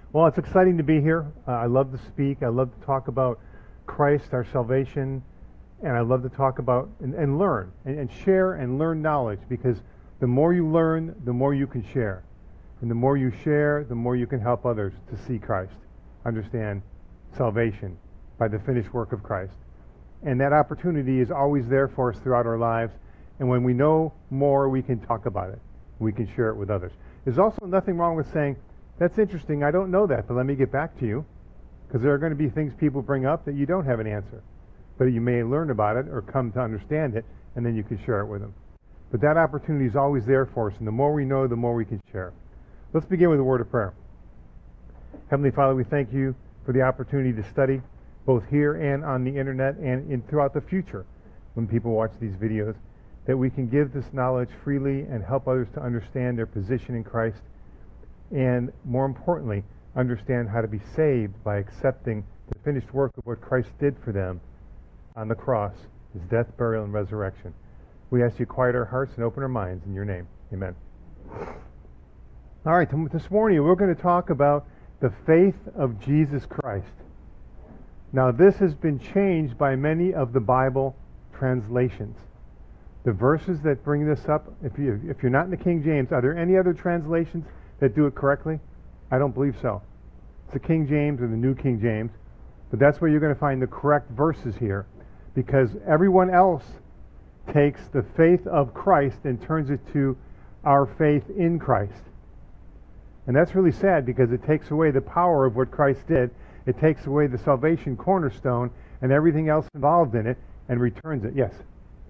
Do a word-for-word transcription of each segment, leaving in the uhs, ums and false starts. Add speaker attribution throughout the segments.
Speaker 1: Well, it's exciting to be here. Uh, I love to speak. I love to talk about Christ, our salvation, and I love to talk about and, and learn and, and share and learn knowledge, because the more you learn, the more you can share. And the more you share, the more you can help others to see Christ, understand salvation by the finished work of Christ. And that opportunity is always there for us throughout our lives. And when we know more, we can talk about it. We can share it with others. There's also nothing wrong with saying, that's interesting, I don't know that, but let me get back to you. Because there are going to be things people bring up that you don't have an answer. But you may learn about it or come to understand it, and then you can share it with them. But that opportunity is always there for us, and the more we know, the more we can share. Let's begin with a word of prayer. Heavenly Father, we thank you for the opportunity to study, both here and on the internet and in throughout the future, when people watch these videos, that we can give this knowledge freely and help others to understand their position in Christ, and more importantly, understand how to be saved by accepting the finished work of what Christ did for them on the cross, his death, burial, and resurrection. We ask you to quiet our hearts and open our minds in your name. Amen. All right, this morning we're going to talk about the faith of Jesus Christ. Now, this has been changed by many of the Bible translations. The verses that bring this up, if you if you're not in the King James, are there any other translations that do it correctly? I don't believe so. It's the King James or the New King James, but that's where you're going to find the correct verses here, because everyone else takes the faith of Christ and turns it to our faith in Christ. And that's really sad, because it takes away the power of what Christ did. It takes away the salvation cornerstone and everything else involved in it and returns it. Yes?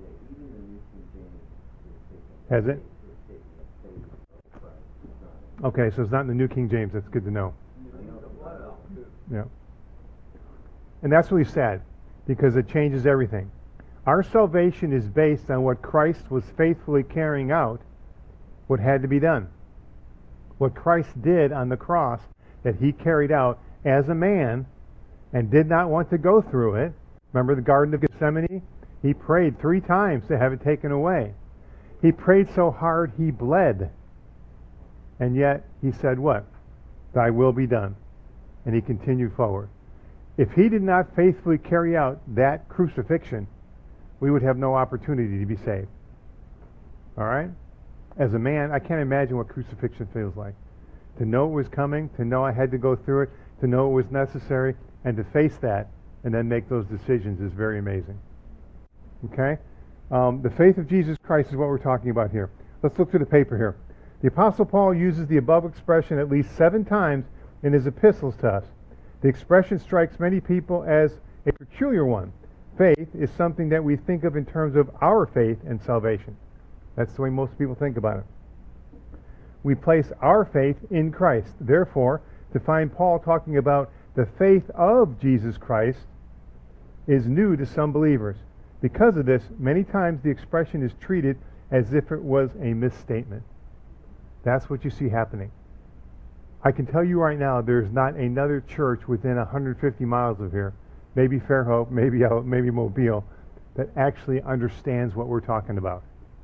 Speaker 1: Has it? Okay, so it's not in the New King James. That's good to know. Yeah. And that's really sad, because it changes everything. Our salvation is based on what Christ was faithfully carrying out, what had to be done. What Christ did on the cross, that he carried out as a man and did not want to go through it. Remember the Garden of Gethsemane? He prayed three times to have it taken away. He prayed so hard he bled. And yet he said what? Thy will be done. And he continued forward. If he did not faithfully carry out that crucifixion, we would have no opportunity to be saved. All right? As a man, I can't imagine what crucifixion feels like. To know it was coming, to know I had to go through it, to know it was necessary, and to face that and then make those decisions is very amazing. Okay? Um, the faith of Jesus Christ is what we're talking about here. Let's look through the paper here. The Apostle Paul uses the above expression at least seven times in his epistles to us. The expression strikes many people as a peculiar one. Faith is something that we think of in terms of our faith and salvation. That's the way most people think about it. We place our faith in Christ. Therefore, to find Paul talking about the faith of Jesus Christ is new to some believers. Because of this, many times the expression is treated as if it was a misstatement. That's what you see happening. I can tell you right now, there's not another church within one hundred fifty miles of here, maybe Fairhope, maybe maybe Mobile, that actually understands what we're talking about.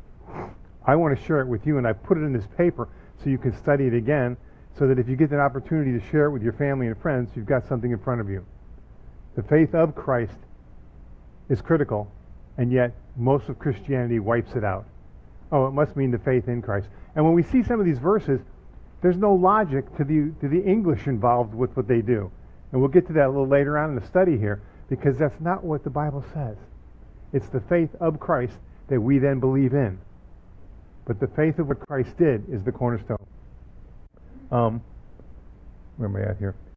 Speaker 1: I want to share it with you, and I put it in this paper so you can study it again, so that if you get an opportunity to share it with your family and friends, you've got something in front of you. The faith of Christ is critical, and yet most of Christianity wipes it out. Oh, it must mean the faith in Christ. And when we see some of these verses, there's no logic to the to the English involved with what they do. And we'll get to that a little later on in the study here, because that's not what the Bible says. It's the faith of Christ that we then believe in. But the faith of what Christ did is the cornerstone. Um, where am I at here?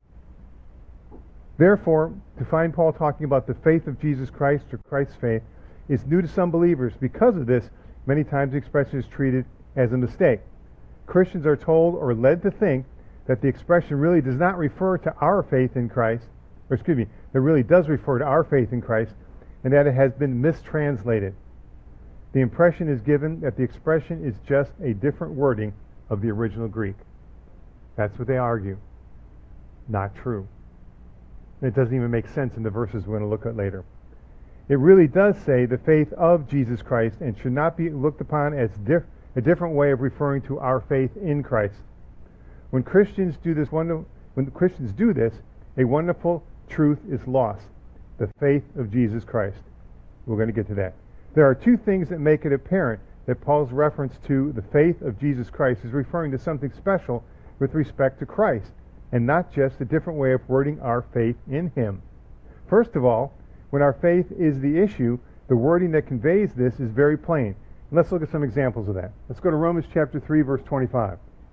Speaker 1: Therefore, to find Paul talking about the faith of Jesus Christ, or Christ's faith, is new to some believers. Because of this, many times the expression is treated as a mistake. Christians are told or led to think that the expression really does not refer to our faith in Christ, or excuse me, it really does refer to our faith in Christ, and that it has been mistranslated. The impression is given that the expression is just a different wording of the original Greek. That's what they argue. Not true. And it doesn't even make sense in the verses we're going to look at later. It really does say the faith of Jesus Christ, and should not be looked upon as diff- a different way of referring to our faith in Christ. When Christians do this one, when the Christians do this, a wonderful truth is lost: the faith of Jesus Christ. We're going to get to that. There are two things that make it apparent that Paul's reference to the faith of Jesus Christ is referring to something special with respect to Christ, and not just a different way of wording our faith in him. First of all, when our faith is the issue, the wording that conveys this is very plain. And let's look at some examples of that. Let's go to Romans chapter three, verse twenty-five.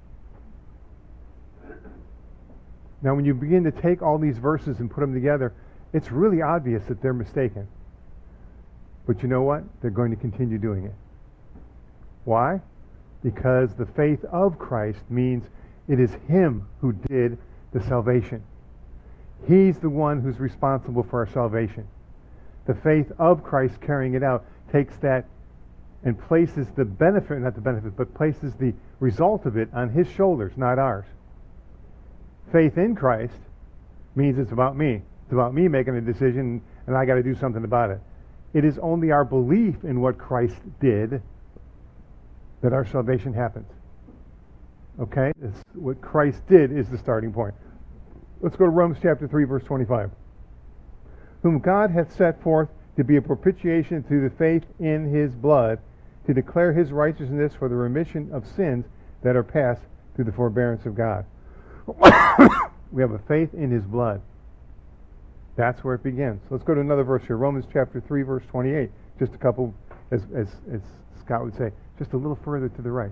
Speaker 1: Now, when you begin to take all these verses and put them together, it's really obvious that they're mistaken. But you know what? They're going to continue doing it. Why? Because the faith of Christ means it is him who did the salvation. He's the one who's responsible for our salvation. The faith of Christ carrying it out takes that and places the benefit, not the benefit, but places the result of it on his shoulders, not ours. Faith in Christ means it's about me. It's about me making a decision, and I got to do something about it. It is only our belief in what Christ did that our salvation happens. Okay? It's what Christ did is the starting point. Let's go to Romans chapter three, verse twenty-five. Whom God hath set forth to be a propitiation through the faith in his blood, to declare his righteousness for the remission of sins that are past through the forbearance of God. We have a faith in his blood. That's where it begins. Let's go to another verse here. Romans chapter three, verse twenty-eight. Just a couple, as, as, as Scott would say, just a little further to the right.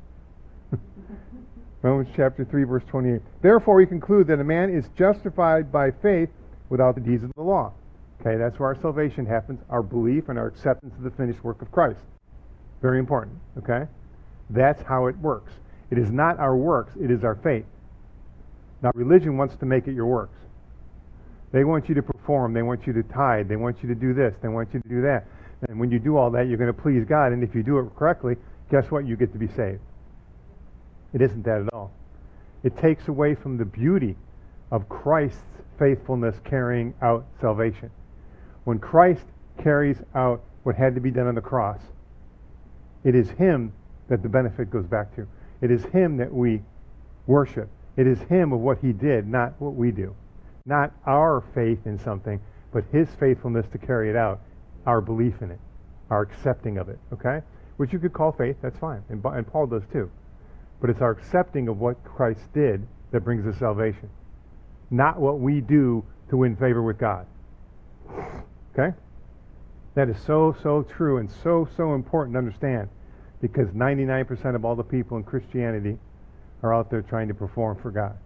Speaker 1: Romans chapter three, verse twenty-eight. Therefore we conclude that a man is justified by faith without the deeds of the law. Okay, that's where our salvation happens, our belief and our acceptance of the finished work of Christ. Very important, okay? That's how it works. It is not our works, it is our faith. Now, religion wants to make it your works. They want you to perform, they want you to tithe, they want you to do this, they want you to do that. And when you do all that, you're going to please God, and if you do it correctly, guess what? You get to be saved. It isn't that at all. It takes away from the beauty of Christ's faithfulness carrying out salvation. When Christ carries out what had to be done on the cross, it is him that the benefit goes back to. It is him that we worship. It is him of what he did, not what we do. Not our faith in something, but his faithfulness to carry it out, our belief in it, our accepting of it, okay? Which you could call faith, that's fine, and, and Paul does too. But it's our accepting of what Christ did that brings us salvation, not what we do to win favor with God. Okay? That is so, so true and so, so important to understand, because ninety-nine percent of all the people in Christianity are out there trying to perform for God.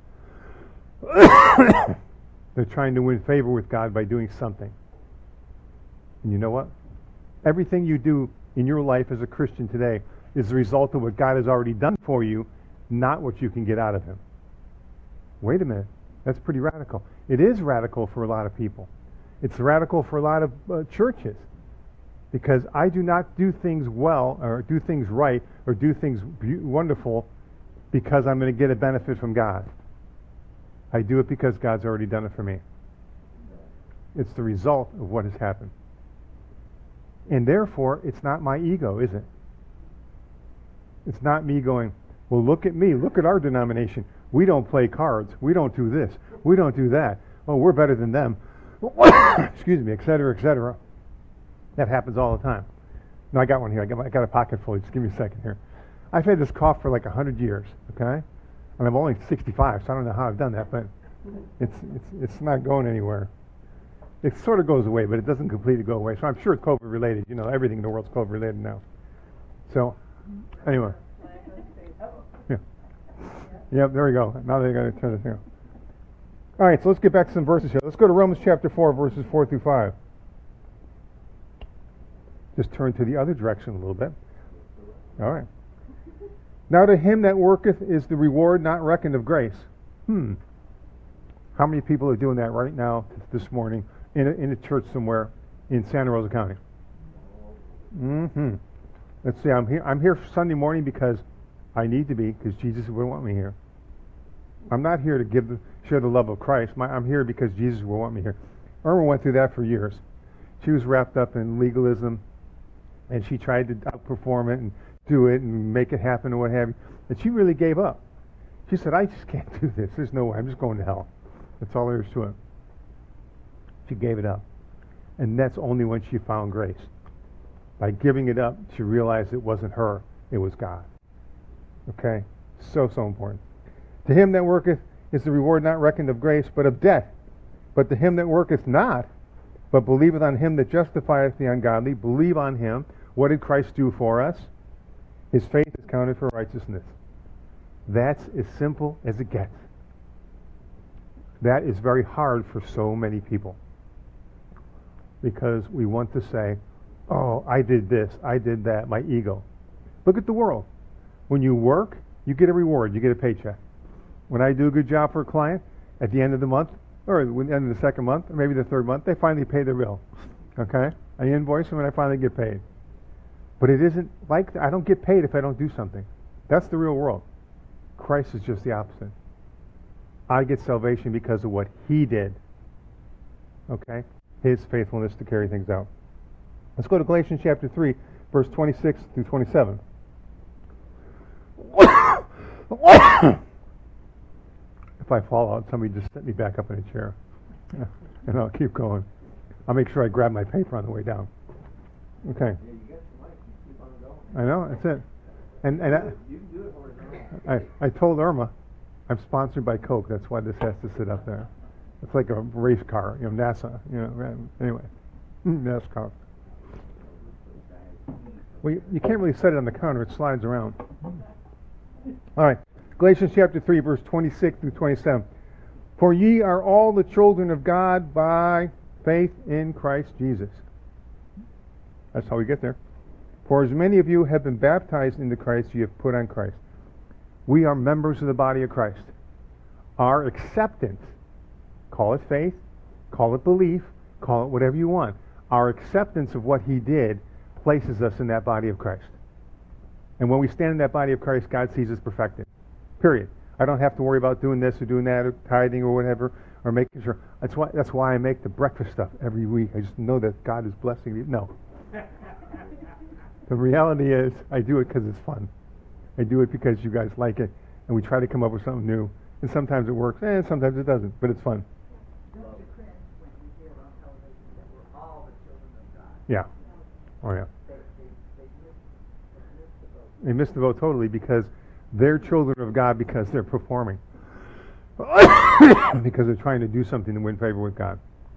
Speaker 1: They're trying to win favor with God by doing something. And you know what? Everything you do in your life as a Christian today is the result of what God has already done for you, not what you can get out of him. Wait a minute. That's pretty radical. It is radical for a lot of people. It's radical for a lot of uh, churches. Because I do not do things well, or do things right, or do things be- wonderful because I'm going to get a benefit from God. I do it because God's already done it for me. It's the result of what has happened. And therefore, it's not my ego, is it? It's not me going, well, look at me, look at our denomination. We don't play cards. We don't do this. We don't do that. Oh, we're better than them. Excuse me, et cetera, et cetera. That happens all the time. No, I got one here. I got, my, I got a pocket full. Just give me a second here. I've had this cough for like a hundred years, okay? And I'm only sixty-five, so I don't know how I've done that, but it's it's it's not going anywhere. It sort of goes away, but it doesn't completely go away. So I'm sure it's COVID related. You know, everything in the world's COVID related now. So, anyway. Yeah. Yep, there we go. Now they're going to turn this here. All right, so let's get back to some verses here. Let's go to Romans chapter four, verses four through five. Just turn to the other direction a little bit. All right. Now to him that worketh is the reward not reckoned of grace. Hmm. How many people are doing that right now this morning in a, in a church somewhere in Santa Rosa County? Mm-hmm. Let's see. I'm here. I'm here Sunday morning because I need to be, because Jesus would want me here. I'm not here to give the, share the love of Christ. My, I'm here because Jesus will want me here. Irma went through that for years. She was wrapped up in legalism, and she tried to outperform it and do it and make it happen and what have you. And she really gave up. She said, I just can't do this. There's no way. I'm just going to hell. That's all there is to it. She gave it up. And that's only when she found grace. By giving it up, she realized it wasn't her, it was God. Okay? So, so important. To him that worketh is the reward not reckoned of grace, but of debt. But to him that worketh not, but believeth on him that justifieth the ungodly, believe on him. What did Christ do for us? His faith is counted for righteousness. That's as simple as it gets. That is very hard for so many people. Because we want to say, oh, I did this, I did that, my ego. Look at the world. When you work, you get a reward, you get a paycheck. When I do a good job for a client, at the end of the month, or at the end of the second month, or maybe the third month, they finally pay their bill. Okay? I invoice them and I finally get paid. But it isn't like that. I don't get paid if I don't do something. That's the real world. Christ is just the opposite. I get salvation because of what he did. Okay? His faithfulness to carry things out. Let's go to Galatians chapter three, verse twenty-six through twenty-seven. If I fall out, somebody just set me back up in a chair. Yeah. And I'll keep going. I'll make sure I grab my paper on the way down. Okay. I know, that's it. And and I, I, I told Irma, I'm sponsored by Coke. That's why this has to sit up there. It's like a race car, you know, NASA. You know, anyway, NASCAR. Well, you, you can't really set it on the counter. It slides around. All right. Galatians chapter three, verse twenty-six through twenty-seven. For ye are all the children of God by faith in Christ Jesus. That's how we get there. For as many of you have been baptized into Christ, ye have put on Christ. We are members of the body of Christ. Our acceptance, call it faith, call it belief, call it whatever you want. Our acceptance of what he did places us in that body of Christ. And when we stand in that body of Christ, God sees us perfected. Period. I don't have to worry about doing this or doing that or tithing or whatever or making sure. That's why that's why I make the breakfast stuff every week. I just know that God is blessing me. No. The reality is I do it because it's fun. I do it because you guys like it, and we try to come up with something new. And sometimes it works, and sometimes it doesn't, but it's fun. Yeah. Oh, yeah. They miss the boat totally because they're children of God because they're performing. Because they're trying to do something to win favor with God.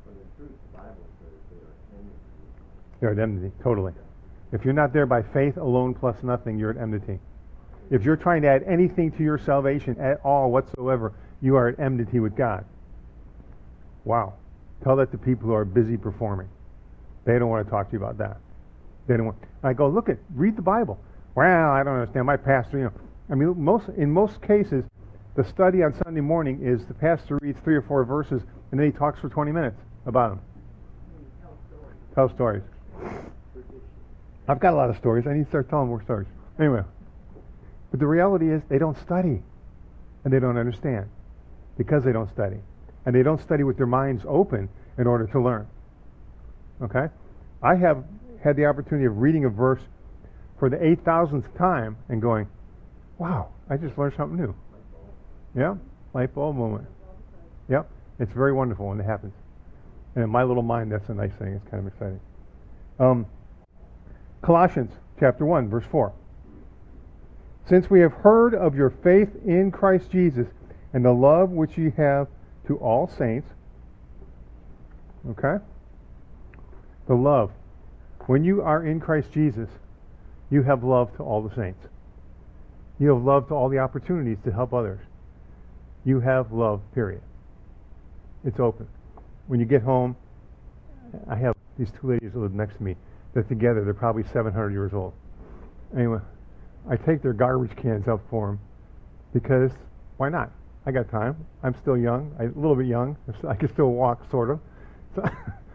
Speaker 1: They're at enmity, totally. If you're not there by faith alone plus nothing, you're at enmity. If you're trying to add anything to your salvation at all whatsoever, you are at enmity with God. Wow. Tell that to people who are busy performing. They don't want to talk to you about that. They don't want. I go, look at, read the Bible. Well, I don't understand. My pastor, you know. I mean, most in most cases, the study on Sunday morning is the pastor reads three or four verses and then he talks for twenty minutes about them. Tell stories. I've got a lot of stories. I need to start telling more stories. Anyway. But the reality is they don't study. And they don't understand. Because they don't study. And they don't study with their minds open in order to learn. Okay? I have had the opportunity of reading a verse for the eight thousandth time and going, wow, I just learned something new. Yeah? Light bulb moment. Yep. It's very wonderful when it happens. And in my little mind, that's a nice thing. It's kind of exciting. Um, Colossians chapter one, verse four. Since we have heard of your faith in Christ Jesus and the love which ye have to all saints. Okay? The love. When you are in Christ Jesus, you have love to all the saints. You have love to all the opportunities to help others. You have love, period. It's open. When you get home, I have these two ladies that live next to me. They're together. They're probably seven hundred years old. Anyway, I take their garbage cans up for them because why not? I got time. I'm still young. I'm a little bit young. I can still walk, sort of. So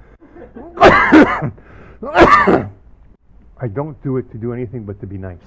Speaker 1: I don't do it to do anything but to be nice.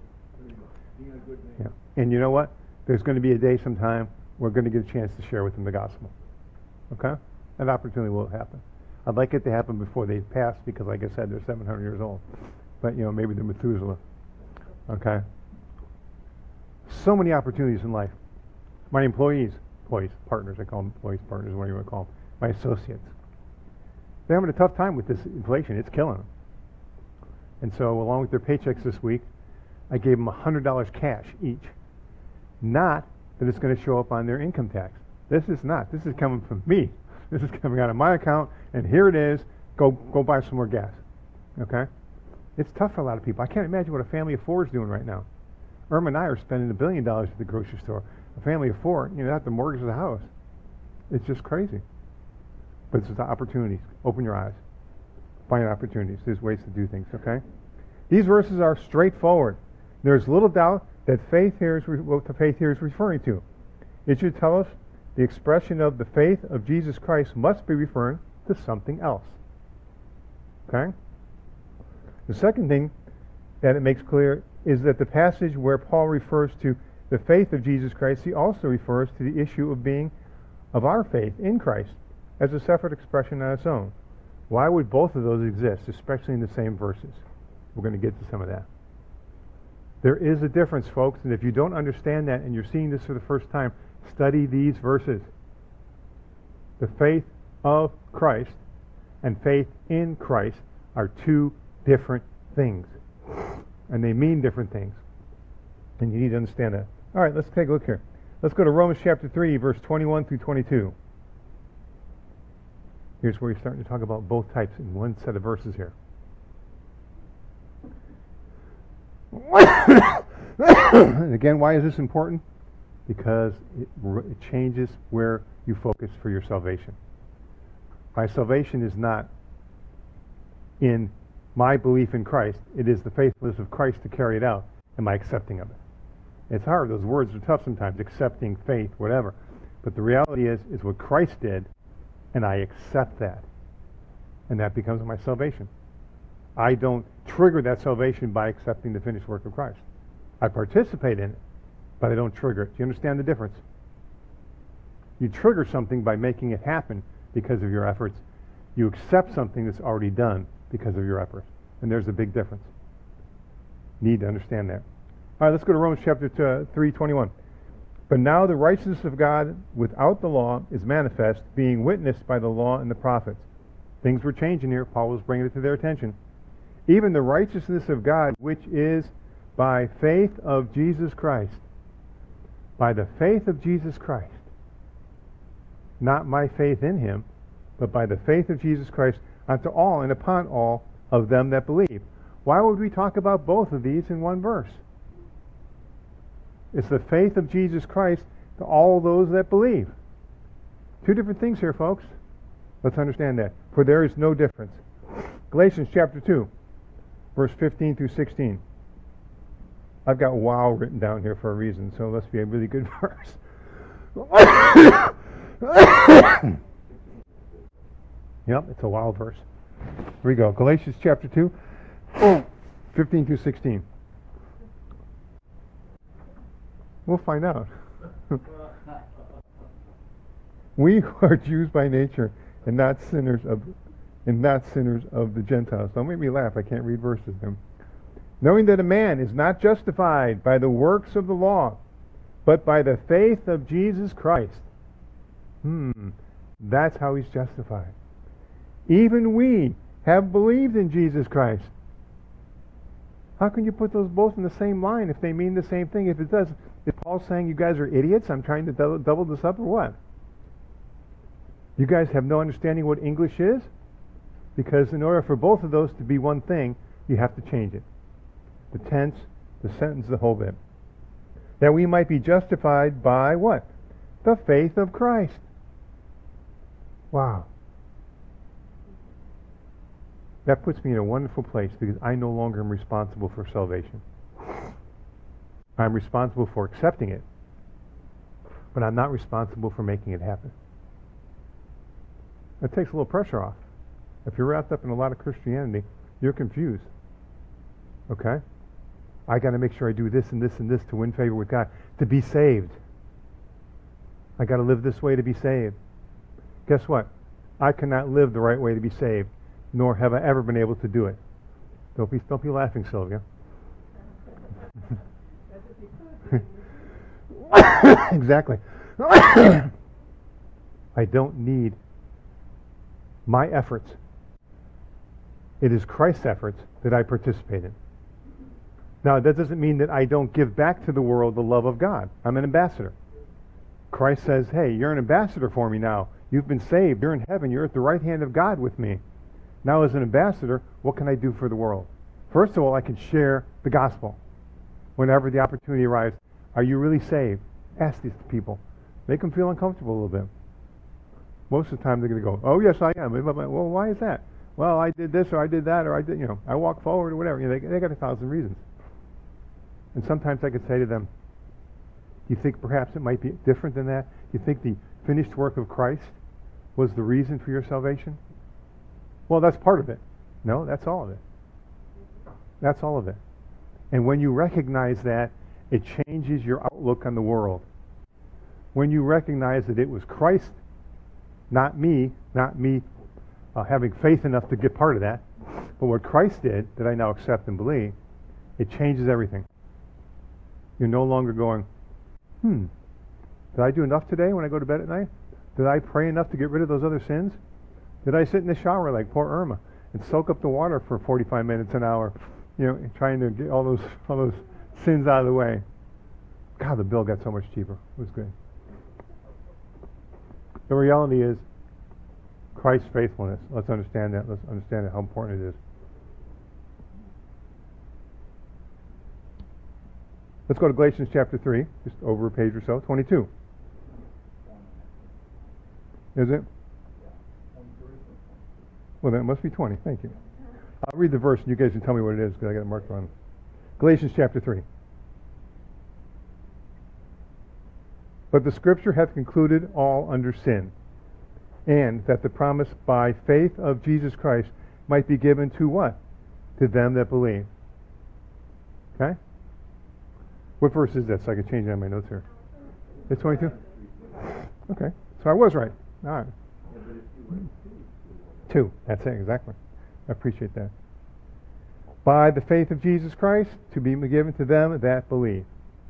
Speaker 1: Yeah. And you know what? There's going to be a day sometime we're going to get a chance to share with them the gospel. Okay? That opportunity will happen. I'd like it to happen before they pass because, like I said, they're seven hundred years old. But, you know, maybe they're Methuselah. Okay? So many opportunities in life. My employees, employees, partners, I call them employees, partners, whatever you want to call them, my associates. They're having a tough time with this inflation. It's killing them. And so along with their paychecks this week, I gave them one hundred dollars cash each. Not that it's going to show up on their income tax. This is not. This is coming from me. This is coming out of my account, and here it is. Go go buy some more gas. Okay? It's tough for a lot of people. I can't imagine what a family of four is doing right now. Irma and I are spending a billion dollars at the grocery store. A family of four, you know, have to mortgage the house. It's just crazy. But it's the opportunities. Open your eyes. Find opportunities. There's ways to do things, okay? These verses are straightforward. There's little doubt that faith here is re- what the faith here is referring to. It should tell us the expression of the faith of Jesus Christ must be referring to something else. Okay? The second thing that it makes clear is that the passage where Paul refers to the faith of Jesus Christ, he also refers to the issue of being of our faith in Christ as a separate expression on its own. Why would both of those exist, especially in the same verses? We're going to get to some of that. There is a difference, folks, and if you don't understand that and you're seeing this for the first time, study these verses. The faith of Christ and faith in Christ are two different things. And they mean different things. And you need to understand that. All right, let's take a look here. Let's go to Romans chapter three, verse twenty-one through twenty-two. Here's where we're starting to talk about both types in one set of verses here. And again, why is this important? Because it, it changes where you focus for your salvation. My salvation is not in my belief in Christ. It is the faithfulness of Christ to carry it out and my accepting of it. It's hard. Those words are tough sometimes, accepting, faith, whatever. But the reality is, is what Christ did, and I accept that. And that becomes my salvation. I don't trigger that salvation by accepting the finished work of Christ. I participate in it, but I don't trigger it. Do you understand the difference? You trigger something by making it happen because of your efforts. You accept something that's already done because of your efforts. And there's a big difference. Need to understand that. All right, let's go to Romans chapter three, twenty-one. But now the righteousness of God without the law is manifest, being witnessed by the law and the prophets. Things were changing here. Paul was bringing it to their attention. Even the righteousness of God, which is by faith of Jesus Christ. By the faith of Jesus Christ. Not my faith in him, but by the faith of Jesus Christ unto all and upon all of them that believe. Why would we talk about both of these in one verse? It's the faith of Jesus Christ to all those that believe. Two different things here, folks. Let's understand that. For there is no difference. Galatians chapter two, verse fifteen through sixteen. I've got wow written down here for a reason, so it must be a really good verse. Yep, it's a wow verse. Here we go. Galatians chapter two, fifteen through sixteen. We'll find out. We who are Jews by nature and not sinners of and not sinners of the Gentiles. Don't make me laugh. I can't read verses then. Knowing that a man is not justified by the works of the law, but by the faith of Jesus Christ. Hmm. That's how he's justified. Even we have believed in Jesus Christ. How can you put those both in the same line if they mean the same thing? If it does, is Paul saying you guys are idiots? I'm trying to double, double this up or what? You guys have no understanding what English is? Because in order for both of those to be one thing, you have to change it. The tense, the sentence, the whole bit. That we might be justified by what? The faith of Christ. Wow. That puts me in a wonderful place because I no longer am responsible for salvation. I'm responsible for accepting it, but I'm not responsible for making it happen. That takes a little pressure off. If you're wrapped up in a lot of Christianity, you're confused. Okay? I got to make sure I do this and this and this to win favor with God, to be saved. I got to live this way to be saved. Guess what? I cannot live the right way to be saved, nor have I ever been able to do it. Don't be, don't be laughing, Sylvia. Exactly. I don't need my efforts. It is Christ's efforts that I participate in. Now, that doesn't mean that I don't give back to the world the love of God. I'm an ambassador. Christ says, hey, you're an ambassador for me now. You've been saved. You're in heaven. You're at the right hand of God with me. Now, as an ambassador, what can I do for the world? First of all, I can share the gospel whenever the opportunity arrives. Are you really saved? Ask these people. Make them feel uncomfortable a little bit. Most of the time, they're going to go, oh, yes, I am. Well, why is that? Well, I did this, or I did that, or I did, you know, I walked forward, or whatever. You know, they, they got a thousand reasons. And sometimes I could say to them, do you think perhaps it might be different than that? Do you think the finished work of Christ was the reason for your salvation? Well, that's part of it. No, that's all of it. That's all of it. And when you recognize that, it changes your outlook on the world. When you recognize that it was Christ, not me, not me uh, having faith enough to get part of that, but what Christ did, that I now accept and believe, it changes everything. You're no longer going, hmm, did I do enough today when I go to bed at night? Did I pray enough to get rid of those other sins? Did I sit in the shower like poor Irma and soak up the water for forty-five minutes, an hour, you know, trying to get all those all those sins out of the way? God, the bill got so much cheaper. It was good. The reality is Christ's faithfulness. Let's understand that. Let's understand how important it is. Let's go to Galatians chapter three, just over a page or so, twenty-two. Is it? Well, then it must be twenty. Thank you. I'll read the verse and you guys can tell me what it is because I got it marked on. Galatians chapter three. But the Scripture hath concluded all under sin, and that the promise by faith of Jesus Christ might be given to what? To them that believe. Okay? What verse is that? So I can change that in my notes here. It's twenty-two? Okay. So I was right. All right. Two. That's it, exactly. I appreciate that. By the faith of Jesus Christ to be given to them that believe.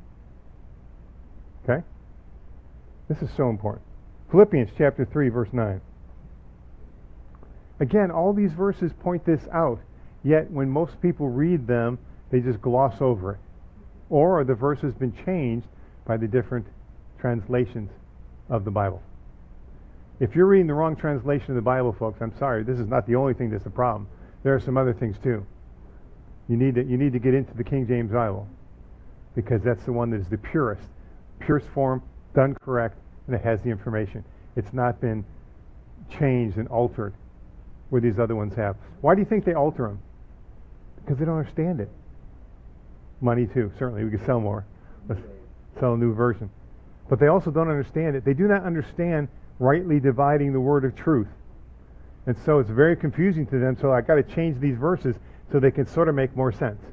Speaker 1: Okay? This is so important. Philippians chapter three, verse nine. Again, all these verses point this out, yet when most people read them, they just gloss over it. Or the verse has been changed by the different translations of the Bible. If you're reading the wrong translation of the Bible, folks, I'm sorry, this is not the only thing that's a problem. There are some other things too. You need to, you need to get into the King James Bible because that's the one that is the purest. Purest form, done correct, and it has the information. It's not been changed and altered where these other ones have. Why do you think they alter them? Because they don't understand it. Money too, certainly. We could sell more. Let's sell a new version. But they also don't understand it. They do not understand rightly dividing the word of truth. And so it's very confusing to them, so I've got to change these verses so they can sort of make more sense.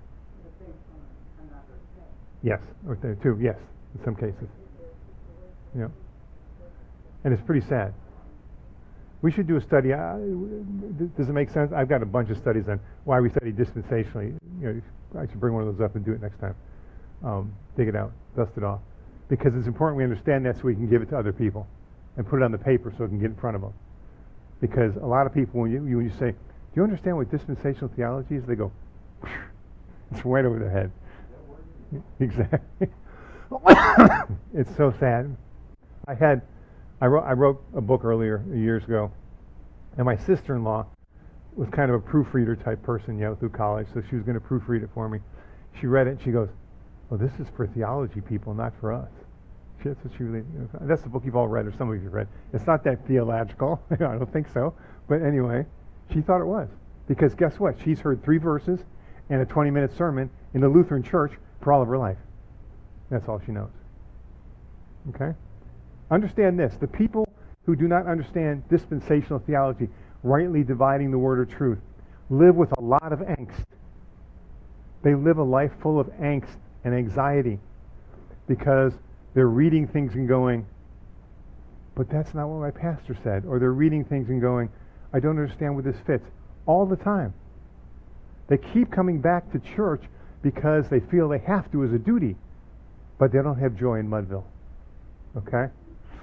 Speaker 1: Yes, or there too, yes, in some cases. Yeah. And it's pretty sad. We should do a study. Uh, does it make sense? I've got a bunch of studies on why we study dispensationally. You know, I should bring one of those up and do it next time. Um, dig it out, dust it off. Because it's important we understand that so we can give it to other people and put it on the paper so it can get in front of them. Because a lot of people, when you, when you say, do you understand what dispensational theology is? They go, it's right over their head. Exactly. It's so sad. I had, I wrote, I wrote a book earlier, years ago, and my sister-in-law was kind of a proofreader type person, you know, through college, so she was going to proofread it for me. She read it, and she goes, well, this is for theology people, not for us. She, that's, what she really, you know, that's the book you've all read, or some of you have read. It's not that theological. I don't think so. But anyway, she thought it was. Because guess what? She's heard three verses and a twenty-minute sermon in the Lutheran church for all of her life. That's all she knows. Okay? Understand this. The people who do not understand dispensational theology, rightly dividing the word of truth, live with a lot of angst. They live a life full of angst and anxiety because they're reading things and going, but that's not what my pastor said. Or they're reading things and going, I don't understand where this fits. All the time. They keep coming back to church because they feel they have to as a duty, but they don't have joy in Mudville. Okay?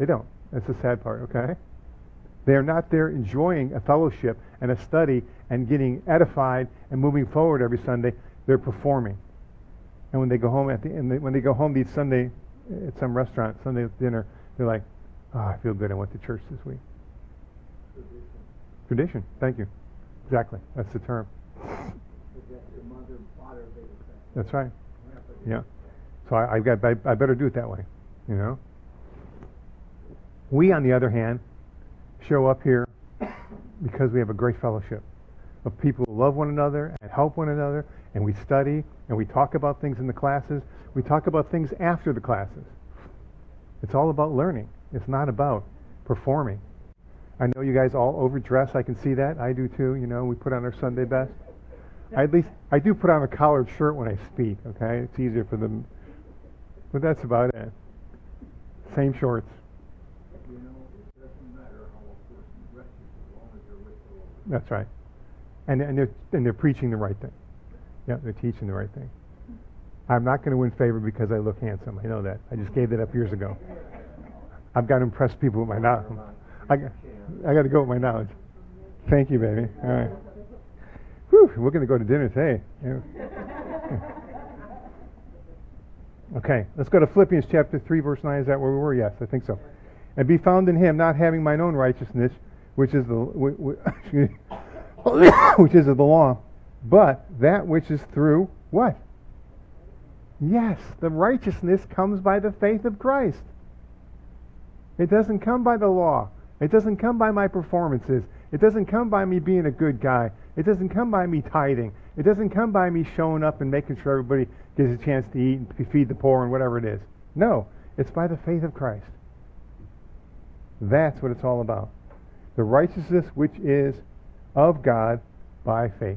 Speaker 1: They don't. That's the sad part, okay? They are not there enjoying a fellowship and a study and getting edified and moving forward every Sunday. They're performing. And when they go home at the end, when they go home to eat Sunday at some restaurant, Sunday dinner, they're like, oh, I feel good. I went to church this week. Tradition. Tradition. Thank you. Exactly. That's the term. That's right. Yeah. So I, I've got. I, I better do it that way. You know. We, on the other hand, show up here because we have a great fellowship of people who love one another and help one another, and we study and we talk about things in the classes. We talk about things after the classes. It's all about learning. It's not about performing. I know you guys all overdress. I can see that. I do too. You know, we put on our Sunday best. I at least I do put on a collared shirt when I speak. Okay, it's easier for them. But that's about it. Same shorts.
Speaker 2: You know, it doesn't matter how a person dresses as long as they're with the Lord.
Speaker 1: That's right. And and they're and they're preaching the right thing. Yeah, they're teaching the right thing. I'm not going to win favor because I look handsome. I know that. I just gave that up years ago. I've got to impress people with my knowledge. I, I got to go with my knowledge. Thank you, baby. All right. Whew, we're going to go to dinner today. Yeah. Okay, let's go to Philippians chapter three, verse nine. Is that where we were? Yes, I think so. And be found in him, not having mine own righteousness, which is the which is of the law, but that which is through what? Yes, the righteousness comes by the faith of Christ. It doesn't come by the law. It doesn't come by my performances. It doesn't come by me being a good guy. It doesn't come by me tithing. It doesn't come by me showing up and making sure everybody gets a chance to eat and feed the poor and whatever it is. No, it's by the faith of Christ. That's what it's all about. The righteousness which is of God by faith.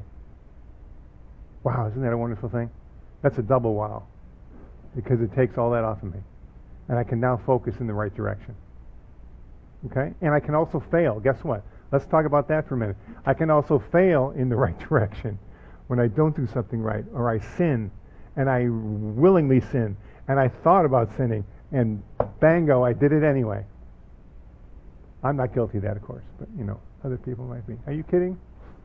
Speaker 1: Wow, isn't that a wonderful thing? That's a double wow. Because it takes all that off of me. And I can now focus in the right direction. Okay? And I can also fail. Guess what? Let's talk about that for a minute. I can also fail in the right direction when I don't do something right, or I sin, and I willingly sin, and I thought about sinning, and bango, I did it anyway. I'm not guilty of that, of course, but you know, other people might be. Are you kidding?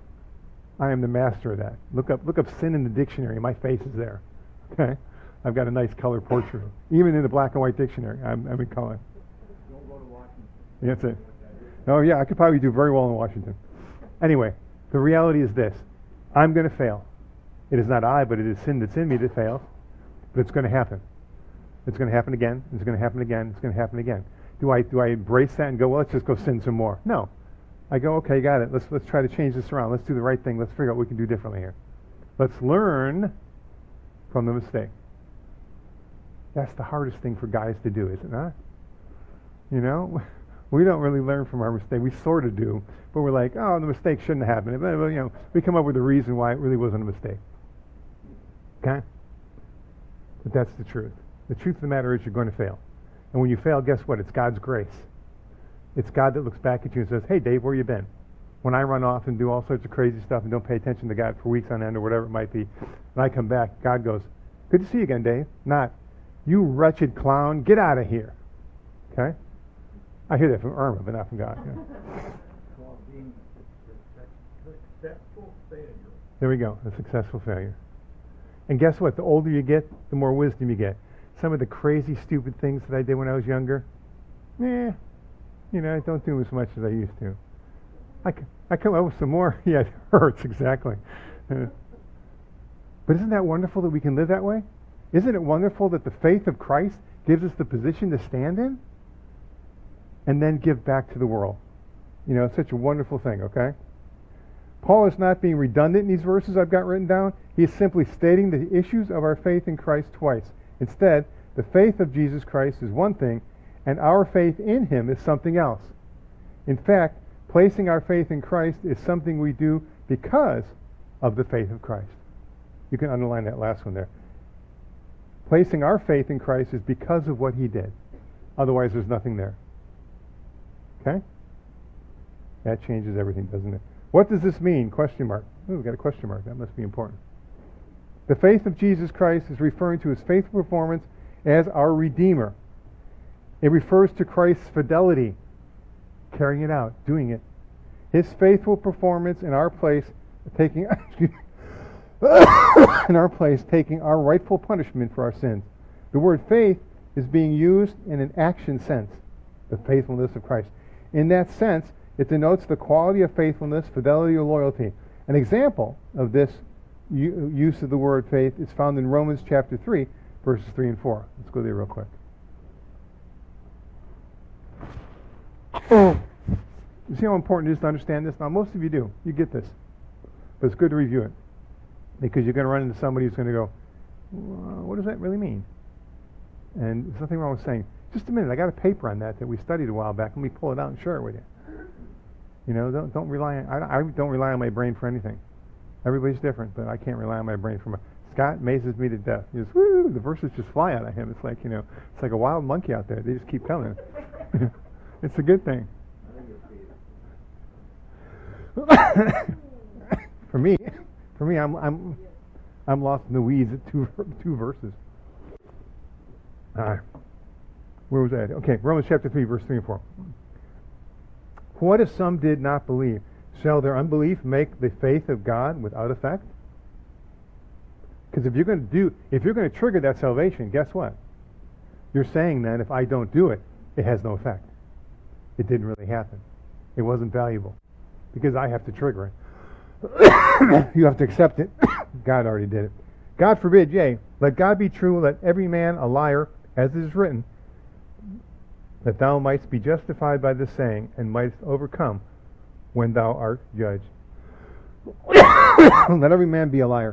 Speaker 1: I am the master of that. Look up, look up sin in the dictionary. My face is there. Okay, I've got a nice color portrait, even in the black and white dictionary. I'm, I'm in color.
Speaker 2: Don't go to Washington.
Speaker 1: That's it. Oh yeah, I could probably do very well in Washington. Anyway, the reality is this: I'm going to fail. It is not I, but it is sin that's in me that fails. But it's going to happen. It's going to happen again. It's going to happen again. It's going to happen again. Do I do I embrace that and go, well, let's just go sin some more? No. I go, okay, got it. Let's let's try to change this around. Let's do the right thing. Let's figure out what we can do differently here. Let's learn from the mistake. That's the hardest thing for guys to do, is it not? You know, we don't really learn from our mistake. We sort of do, but we're like, oh, the mistake shouldn't have happened. But, you know, we come up with a reason why it really wasn't a mistake. Okay? But that's the truth. The truth of the matter is you're going to fail. And when you fail, guess what? It's God's grace. It's God that looks back at you and says, hey, Dave, where you been? When I run off and do all sorts of crazy stuff and don't pay attention to God for weeks on end or whatever it might be, and I come back, God goes, good to see you again, Dave. Not, you wretched clown, get out of here. Okay? I hear that from Irma, but not from God. Yeah.
Speaker 2: Well, being a successful failure.
Speaker 1: There we go, a successful failure. And guess what? The older you get, the more wisdom you get. Some of the crazy, stupid things that I did when I was younger, eh, you know, I don't do as much as I used to. I, c- I come up with some more. Yeah, it hurts, exactly. Uh, but isn't that wonderful that we can live that way? Isn't it wonderful that the faith of Christ gives us the position to stand in and then give back to the world? You know, it's such a wonderful thing, okay? Paul is not being redundant in these verses I've got written down. He is simply stating the issues of our faith in Christ twice. Instead, the faith of Jesus Christ is one thing, and our faith in him is something else. In fact, placing our faith in Christ is something we do because of the faith of Christ. You can underline that last one there. Placing our faith in Christ is because of what he did. Otherwise, there's nothing there. Okay? That changes everything, doesn't it? What does this mean? Question mark. Oh, we've got a question mark. That must be important. The faith of Jesus Christ is referring to his faithful performance as our Redeemer. It refers to Christ's fidelity, carrying it out, doing it. His faithful performance in our place, taking in our place, taking our rightful punishment for our sins. The word faith is being used in an action sense, the faithfulness of Christ. In that sense, it denotes the quality of faithfulness, fidelity, or loyalty. An example of this u- use of the word faith is found in Romans chapter three, verses three and four. Let's go there real quick. You see how important it is to understand this? Now, most of you do. You get this. But it's good to review it. Because you're going to run into somebody who's going to go, well, what does that really mean? And there's nothing wrong with saying, just a minute, I got a paper on that that we studied a while back. Let me pull it out and share it with you. You know, don't don't rely on, I, I don't rely on my brain for anything. Everybody's different, but I can't rely on my brain for my, Scott amazes me to death. He just, woo, the verses just fly out of him. It's like, you know, it's like a wild monkey out there. They just keep coming. It's a good thing. for me, for me, I'm I'm I'm lost in the weeds at two two verses. All right, where was that? Okay, Romans chapter three, verse three and four. What if some did not believe? Shall their unbelief make the faith of God without effect? Because if you're going to do, if you're going to trigger that salvation, guess what? You're saying that if I don't do it, it has no effect. It didn't really happen. It wasn't valuable. Because I have to trigger it. You have to accept it. God already did it. God forbid, yea, let God be true, let every man a liar, as it is written, that thou mightst be justified by this saying, and mightst overcome when thou art judged. Let every man be a liar.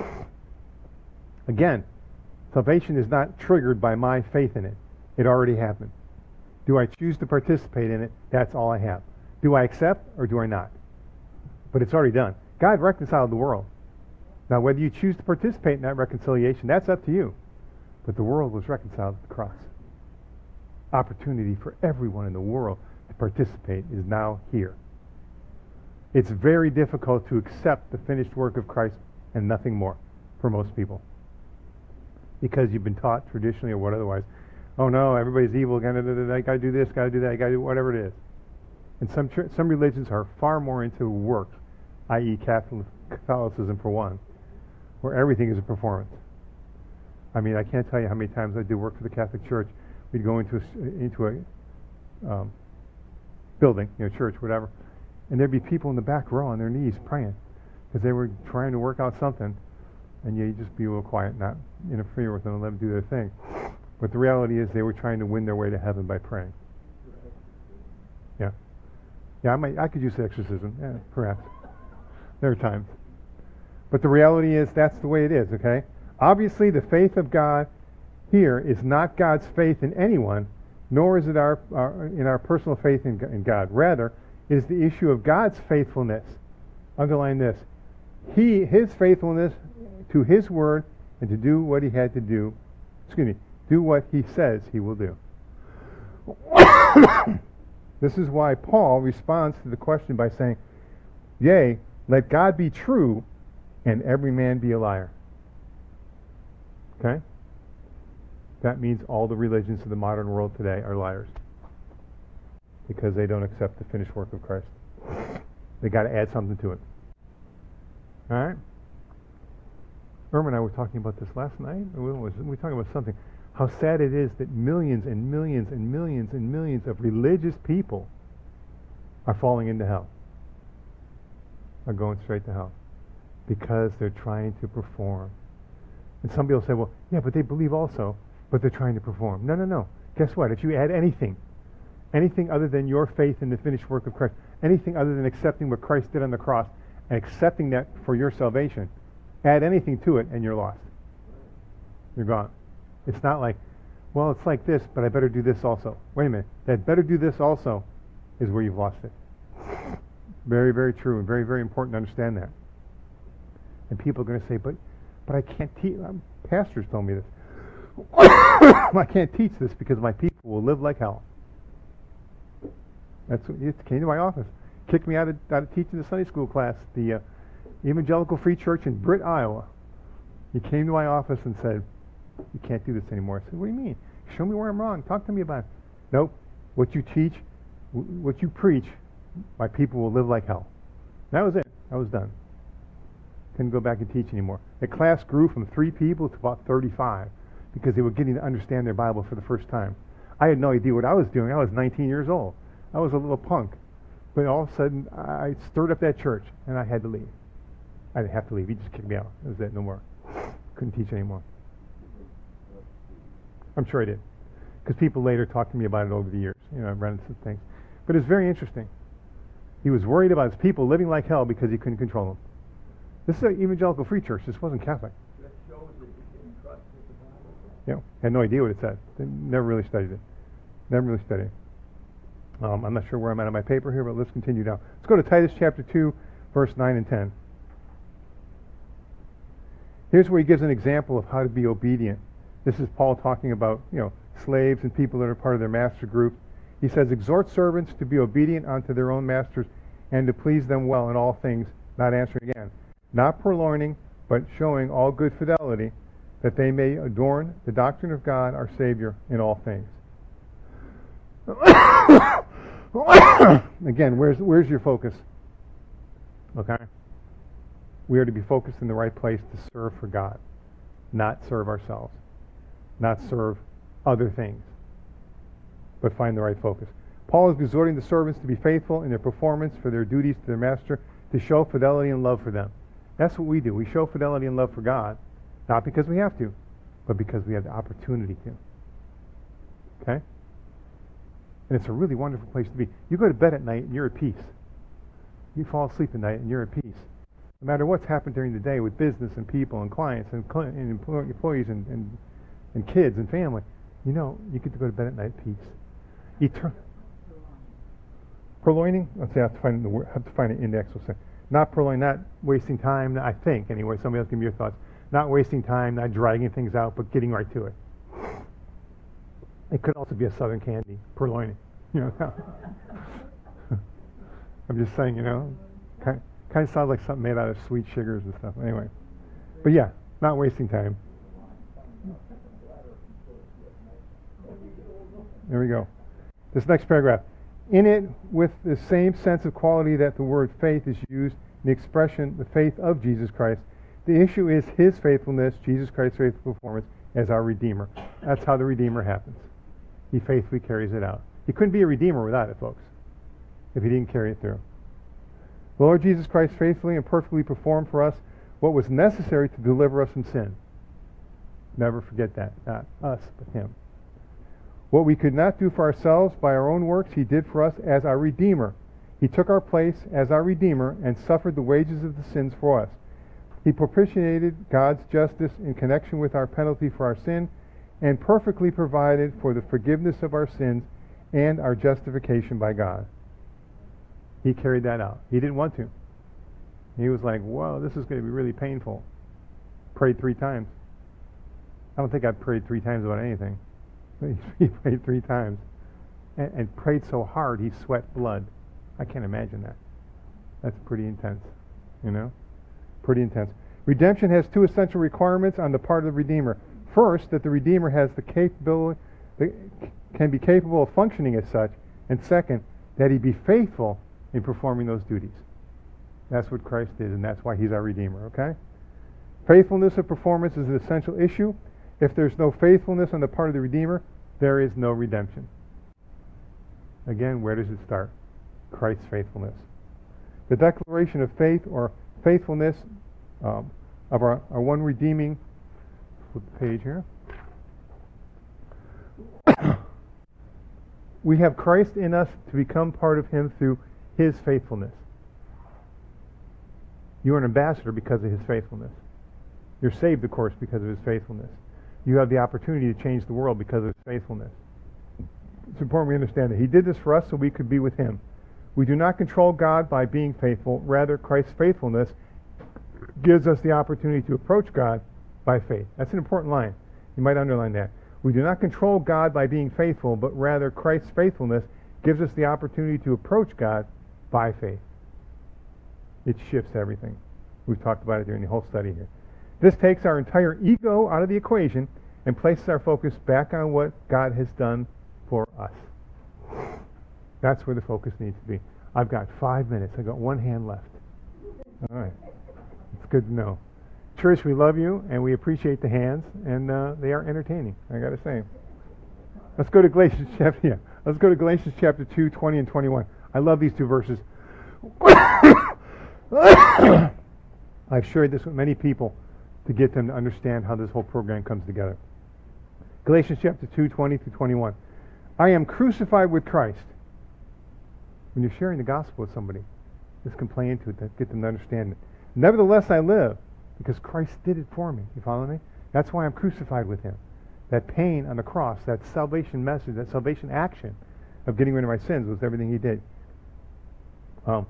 Speaker 1: Again, salvation is not triggered by my faith in it. It already happened. Do I choose to participate in it? That's all I have. Do I accept or do I not? But it's already done. God reconciled the world. Now, whether you choose to participate in that reconciliation, that's up to you. But the world was reconciled at the cross. Opportunity for everyone in the world to participate is now here. It's very difficult to accept the finished work of Christ and nothing more for most people. Because you've been taught traditionally or what otherwise, oh no, everybody's evil, I gotta do this, gotta do that, I gotta do whatever it is. And some ch- some religions are far more into works, that is. Catholic, Catholicism for one, where everything is a performance. I mean, I can't tell you how many times I did work for the Catholic Church. We'd go into a, into a um, building, you know, church, whatever, and there'd be people in the back row on their knees praying because they were trying to work out something, and you just be a little quiet, not interfere with them and let them do their thing. But the reality is they were trying to win their way to heaven by praying. Yeah. Yeah, I might, I could use exorcism, yeah, perhaps. There are times. But the reality is that's the way it is, okay? Obviously, the faith of God here is not God's faith in anyone, nor is it our, our in our personal faith in, in God. Rather, it is the issue of God's faithfulness. Underline this. He, His faithfulness to His word and to do what He had to do, excuse me, do what He says He will do. This is why Paul responds to the question by saying, yea, let God be true and every man be a liar. Okay? That means all the religions of the modern world today are liars. Because they don't accept the finished work of Christ. They got to add something to it. Alright? Irma and I were talking about this last night. We were talking about something. How sad it is that millions and millions and millions and millions of religious people are falling into hell. Are going straight to hell. Because they're trying to perform. And some people say, well, yeah, but they believe also, but they're trying to perform. No, no, no. Guess what? If you add anything, anything other than your faith in the finished work of Christ, anything other than accepting what Christ did on the cross, and accepting that for your salvation, add anything to it and you're lost. You're gone. It's not like, well, it's like this, but I better do this also. Wait a minute. That better do this also is where you've lost it. Very, very true, and very, very important to understand that. And people are going to say, but but I can't teach. Um, pastors told me this. I can't teach this because my people will live like hell. That's what, it came to my office. Kicked me out of, out of teaching the Sunday school class, the uh, Evangelical Free Church in Britt, Iowa. He came to my office and said, you can't do this anymore. I said, what do you mean? Show me where I'm wrong. Talk to me about it. Nope. What you teach, w- what you preach, my people will live like hell. That was it. I was done. Couldn't go back and teach anymore. The class grew from three people to about thirty-five because they were getting to understand their Bible for the first time. I had no idea what I was doing. I was nineteen years old. I was a little punk. But all of a sudden, I stirred up that church, and I had to leave. I didn't have to leave. He just kicked me out. That was it. No more. Couldn't teach anymore. I'm sure I did. Because people later talked to me about it over the years. You know, I've run into some things. But it's very interesting. He was worried about his people living like hell because he couldn't control them. This is an evangelical free church. This wasn't Catholic.
Speaker 2: That shows that you didn't trust what the Bible said.
Speaker 1: You know, had no idea what it said. They never really studied it. Never really studied it. Um, I'm not sure where I'm at on my paper here, but let's continue down. Let's go to Titus chapter two, verse nine and ten. Here's where he gives an example of how to be obedient. This is Paul talking about, you know, slaves and people that are part of their master group. He says, exhort servants to be obedient unto their own masters and to please them well in all things, not answering again, not purloining, but showing all good fidelity, that they may adorn the doctrine of God our Savior in all things. Again, where's where's your focus? Okay? We are to be focused in the right place to serve for God, not serve ourselves, not serve other things, but find the right focus. Paul is exhorting the servants to be faithful in their performance for their duties to their master, to show fidelity and love for them. That's what we do. We show fidelity and love for God, not because we have to, but because we have the opportunity to. Okay? And it's a really wonderful place to be. You go to bed at night and you're at peace. You fall asleep at night and you're at peace. No matter what's happened during the day with business and people and clients and, cl- and employ- employees and, and, and kids and family, you know, you get to go to bed at night at peace. Eter- Purloining? Let's say I have to find the word, have to find an index. We'll say not purloining, not wasting time. I think anyway. Somebody else give me your thoughts. Not wasting time, not dragging things out, but getting right to it. It could also be a Southern candy, purloining. You know, I'm just saying. You know, kind kind of sounds like something made out of sweet sugars and stuff. Anyway, but yeah, not wasting time. There we go. This next paragraph. In it, with the same sense of quality that the word faith is used in the expression, the faith of Jesus Christ, the issue is his faithfulness, Jesus Christ's faithful performance as our Redeemer. That's how the Redeemer happens. He faithfully carries it out. He couldn't be a Redeemer without it, folks, if he didn't carry it through. The Lord Jesus Christ faithfully and perfectly performed for us what was necessary to deliver us from sin. Never forget that. Not us, but him. What we could not do for ourselves by our own works, he did for us as our Redeemer. He took our place as our Redeemer and suffered the wages of the sins for us. He propitiated God's justice in connection with our penalty for our sin and perfectly provided for the forgiveness of our sins and our justification by God. He carried that out. He didn't want to. He was like, whoa, this is going to be really painful. Prayed three times. I don't think I've prayed three times about anything. He prayed three times. And, and prayed so hard he sweat blood. I can't imagine that. That's pretty intense. You know? Pretty intense. Redemption has two essential requirements on the part of the Redeemer. First, that the Redeemer has the capability, the, can be capable of functioning as such. And second, that he be faithful in performing those duties. That's what Christ is, and that's why he's our Redeemer, okay? Faithfulness of performance is an essential issue. If there's no faithfulness on the part of the Redeemer, there is no redemption. Again, where does it start? Christ's faithfulness. The declaration of faith or faithfulness um, of our, our one redeeming, flip the page here. We have Christ in us to become part of him through his faithfulness. You are an ambassador because of his faithfulness. You're saved, of course, because of his faithfulness. You have the opportunity to change the world because of his faithfulness. It's important we understand that he did this for us so we could be with him. We do not control God by being faithful. Rather, Christ's faithfulness gives us the opportunity to approach God by faith. That's an important line. You might underline that. We do not control God by being faithful, but rather Christ's faithfulness gives us the opportunity to approach God by faith. It shifts everything. We've talked about it during the whole study here. This takes our entire ego out of the equation and places our focus back on what God has done for us. That's where the focus needs to be. I've got five minutes. I've got one hand left. All right. It's good to know. Church, we love you, and we appreciate the hands, and uh, they are entertaining, I got to say. Let's go to Galatians chapter, yeah. Let's go to Galatians chapter two, twenty and twenty-one. I love these two verses. I've shared this with many people to get them to understand how this whole program comes together. Galatians chapter two, twenty through twenty-one. I am crucified with Christ. When you're sharing the gospel with somebody, just complain to it to get them to understand it. Nevertheless, I live because Christ did it for me. You follow me? That's why I'm crucified with him. That pain on the cross, that salvation message, that salvation action of getting rid of my sins was everything he did. Um,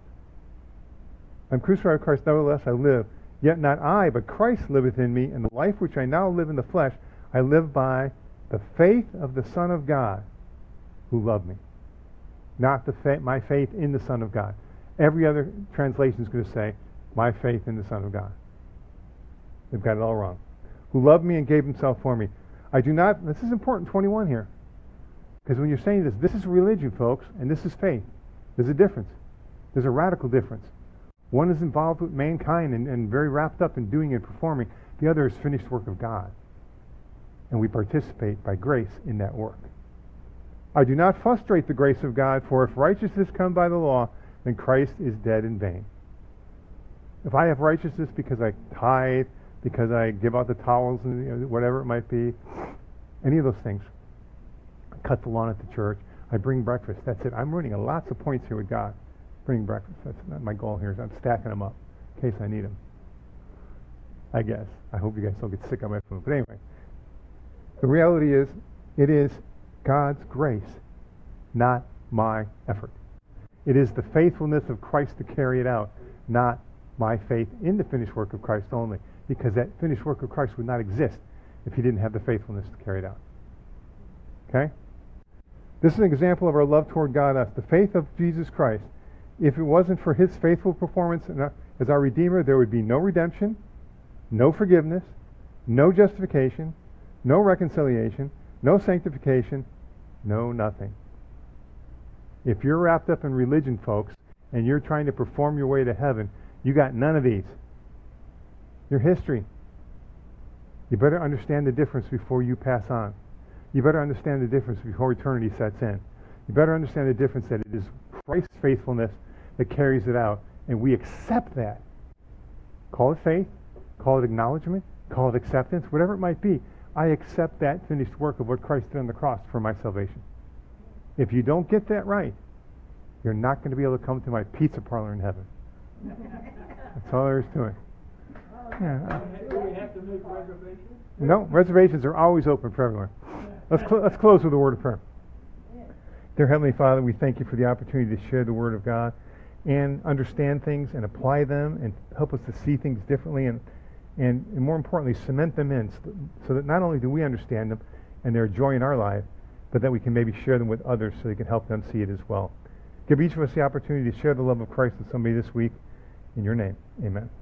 Speaker 1: I'm crucified with Christ, nevertheless I live. Yet not I, but Christ liveth in me, and the life which I now live in the flesh, I live by the faith of the Son of God who loved me. Not the fa- my faith in the Son of God. Every other translation is going to say, my faith in the Son of God. They've got it all wrong. Who loved me and gave himself for me. I do not, this is important, twenty-one here. Because when you're saying this, this is religion, folks, and this is faith. There's a difference. There's a radical difference. One is involved with mankind and, and very wrapped up in doing and performing. The other is finished work of God. And we participate by grace in that work. I do not frustrate the grace of God, for if righteousness come by the law, then Christ is dead in vain. If I have righteousness because I tithe, because I give out the towels, and you know, whatever it might be, any of those things, I cut the lawn at the church, I bring breakfast, that's it. I'm running lots of points here with God. Bring breakfast, that's not my goal here. Is I'm stacking them up in case I need them. I guess. I hope you guys don't get sick of my food. But anyway, the reality is, it is God's grace, not my effort. It is the faithfulness of Christ to carry it out, not my faith in the finished work of Christ only, because that finished work of Christ would not exist if he didn't have the faithfulness to carry it out. Okay? This is an example of our love toward God, us. The faith of Jesus Christ. If it wasn't for his faithful performance as our Redeemer, there would be no redemption, no forgiveness, no justification, no reconciliation, no sanctification, no nothing. If you're wrapped up in religion, folks, and you're trying to perform your way to heaven, you got none of these. Your history. You better understand the difference before you pass on. You better understand the difference before eternity sets in. You better understand the difference that it is Christ's faithfulness that carries it out, and we accept that. Call it faith, call it acknowledgement, call it acceptance, whatever it might be. I accept that finished work of what Christ did on the cross for my salvation. If you don't get that right, you're not going to be able to come to my pizza parlor in heaven. That's all there is to it. Yeah.
Speaker 2: Do we have to make reservations?
Speaker 1: No, reservations are always open for everyone. Let's cl- let's close with a word of prayer. Dear Heavenly Father, we thank you for the opportunity to share the Word of God and understand things and apply them and help us to see things differently and and, and more importantly, cement them in so, so that not only do we understand them and they're a joy in our life, but that we can maybe share them with others so they can help them see it as well. Give each of us the opportunity to share the love of Christ with somebody this week. In your name, amen.